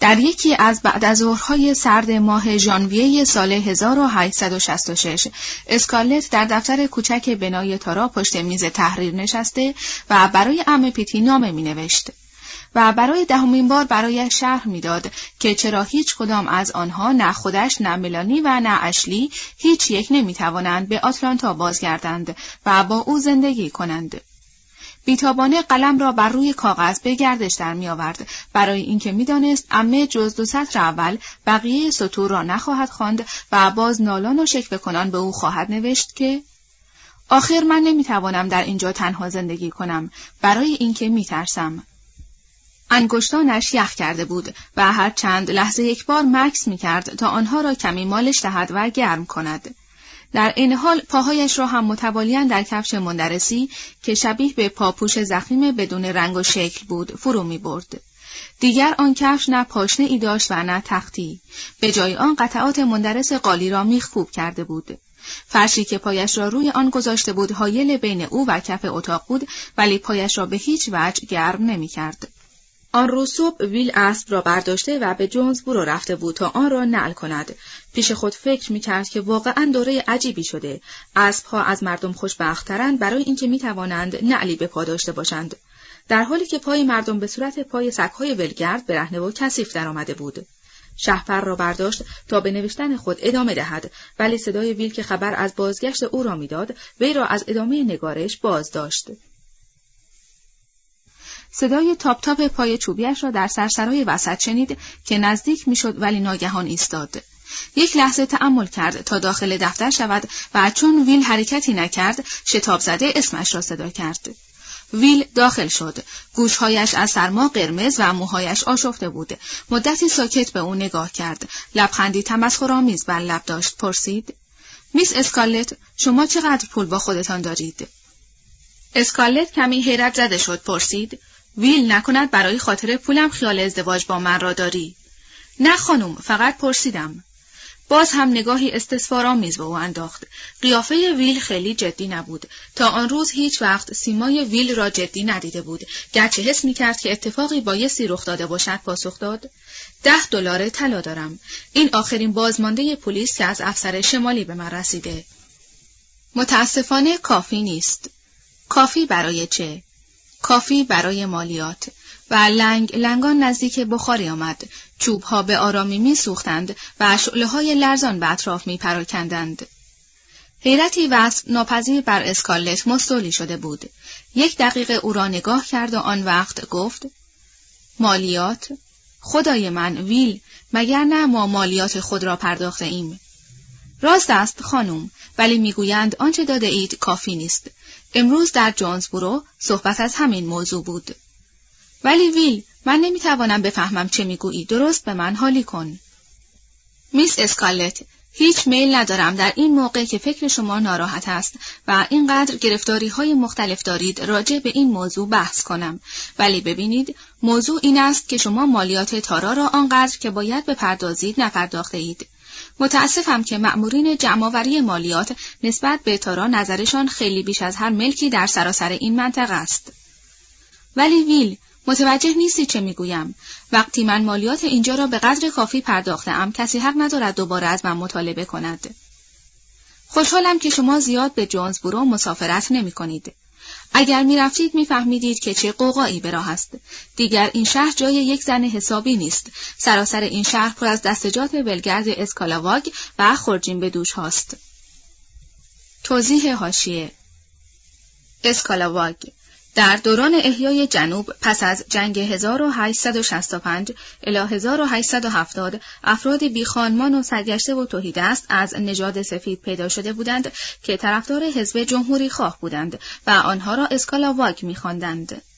در یکی از بعدازظهرهای سرد ماه ژانویه سال 1866 اسکارلت در دفتر کوچک بنای تارا پشت میز تحریر نشسته و برای عمه پیتی نامه می‌نوشت و برای 10مین بار برایش شرح می‌داد که چرا هیچ کدام از آنها، نه خودش، نه ملانی و نه اشلی، هیچ یک نمی‌توانند به آتلانتا بازگردند و با او زندگی کنند. بیتابانه قلم را بر روی کاغذ به گردش در می آورد برای اینکه می دانست عمه جز 2 سطر اول بقیه سطور را نخواهد خواند و باز نالان و شکوه کنان به او خواهد نوشت که آخر من نمی توانم در اینجا تنها زندگی کنم برای اینکه می ترسم. انگشتانش یخ کرده بود و هر چند لحظه یک بار مکث می کرد تا آنها را کمی مالش دهد و گرم کند. در این حال پاهایش را هم متوالیاً در کفش مندرسی که شبیه به پاپوش ضخیم بدون رنگ و شکل بود فرو می برد. دیگر آن کفش نه پاشنه ای داشت و نه تختی. به جای آن قطعات مندرس قالی را میخکوب کرده بود. فرشی که پایش را روی آن گذاشته بود حایل بین او و کف اتاق بود، ولی پایش را به هیچ وجه گرم نمی کرد. آن روز صبح ویل اسب را برداشته و به جونزبورو رفته بود تا آن را نعل کند. پیش خود فکر می‌کرد که واقعاً دوره عجیبی شده. اسب‌ها از مردم خوشبخت‌ترند برای اینکه می‌توانند نعلی به پا داشته باشند، در حالی که پای مردم به صورت پای سگ‌های ولگرد برهنه و کثیف درآمده بود. شهپر را برداشت تا به نوشتن خود ادامه دهد، ولی صدای ویل که خبر از بازگشت او را می‌داد، وی را از ادامه نگارش باز داشت. صدای تاپ تاپ پای چوبیش را در سرسرای وسط شنید که نزدیک میشد، ولی ناگهان ایستاد. یک لحظه تأمل کرد تا داخل دفتر شود و چون ویل حرکتی نکرد، شتاب زده اسمش را صدا کرد. ویل داخل شد. گوشهایش از سرما قرمز و موهایش آشفته بود. مدتی ساکت به او نگاه کرد. لبخندی تمسخرآمیز بر لب داشت. پرسید: میس اسکارلت، شما چقدر پول با خودتان دارید؟ اسکارلت کمی حیرت زده شد. پرسید: ویل، نکند برای خاطر پولم خیال ازدواج با من را داری؟ نه خانم، فقط پرسیدم. باز هم نگاهی استثمارآمیز به او انداخت. قیافه ویل خیلی جدی نبود. تا آن روز هیچ وقت سیمای ویل را جدی ندیده بود. گرچه حس می‌کرد که اتفاقی بایستی رخ داده باشد، پاسخ داد: $10 طلا دارم. این آخرین بازمانده پلیس که از افسر شمالی به من رسیده. متاسفانه کافی نیست. کافی برای چه؟ کافی برای مالیات. و لنگان نزدیک بخاری آمد. چوبها به آرامی می سوختند و شعله‌های لرزان به اطراف می پراکندند. حیرتی وصف ناپذیر بر اسکارلت مستولی شده بود. 1 دقیقه او را نگاه کرد و آن وقت گفت: مالیات؟ خدای من ویل، مگر نه ما مالیات خود را پرداخته ایم؟ راست است خانم، ولی میگویند آنچه داده اید کافی نیست. امروز در جونزبورو صحبت از همین موضوع بود. ولی ویل، من نمیتوانم بفهمم چه میگویی. درست به من حالی کن. میس اسکارلت، هیچ میل ندارم در این موقع که فکر شما ناراحت است و اینقدر گرفتاری‌های مختلف دارید راجع به این موضوع بحث کنم، ولی ببینید موضوع این است که شما مالیات تارا را آنقدر که باید بپردازید نپرداخته اید. متاسفم که مأمورین جمع‌آوری مالیات نسبت به تارا نظرشان خیلی بیش از هر ملکی در سراسر این منطقه است. ولی ویل، متوجه نیستی چه میگویم؟ وقتی من مالیات اینجا را به قدر کافی پرداختم، کسی حق ندارد دوباره از من مطالبه کند. خوشحالم که شما زیاد به جونزبورو مسافرت نمی کنید. اگر می رفتید می فهمیدید که چه غوغایی به راه است. دیگر این شهر جای یک زن حسابی نیست. سراسر این شهر پر از دستجات ولگرد اسکالاواگ و خرجین به دوش هاست. توضیح حاشیه: اسکالاواگ در دوران احیای جنوب پس از جنگ 1865 الی 1870 افرادی بیخانمان و سرگشته و تهیدست از نژاد سفید پیدا شده بودند که طرفدار حزب جمهوری خواه بودند و آنها را اسکالاواگ می‌خواندند.